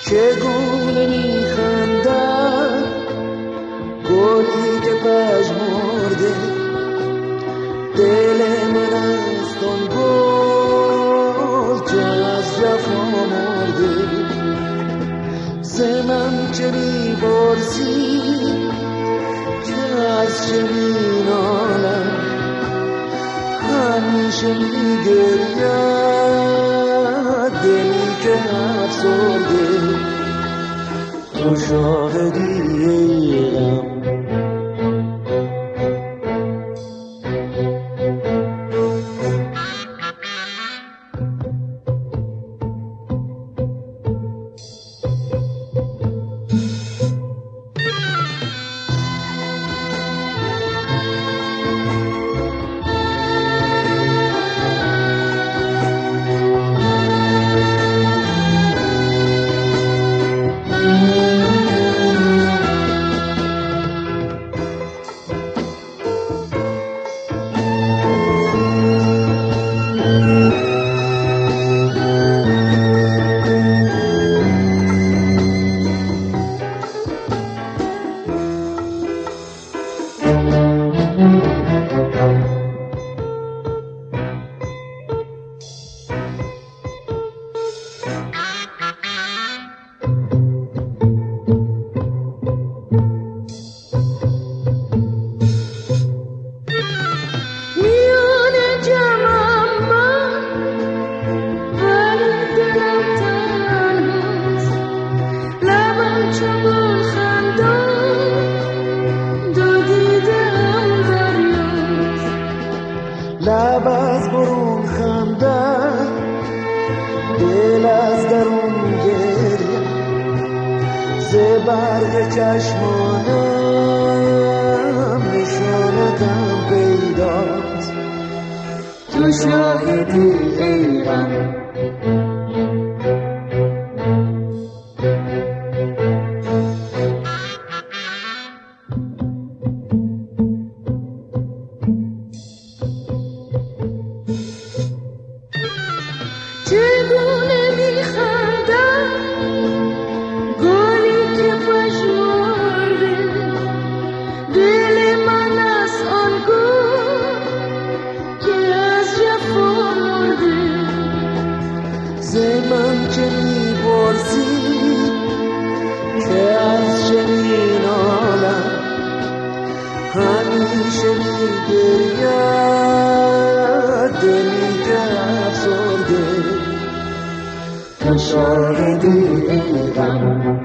چگونه میخندد گلی که پژمرده، دل من است آن گل که از جفا مرده. ز من چه میپرسی که از چه مینالم، همیشه میگرید دلی که افسرده. تو شاهدی ای غم لب از برون خندد، دل از درون گریه، ز برق چشمانم نشانتم پیداست. تو شاهدی ای غم چگونه میخندم گلی که پژمرده، دل من از آن گل که از جفا مرده. ز من چه میپرسی که از چه مینالم، همیشه میگرید دلی که افسرده. تو شاهدی ای غم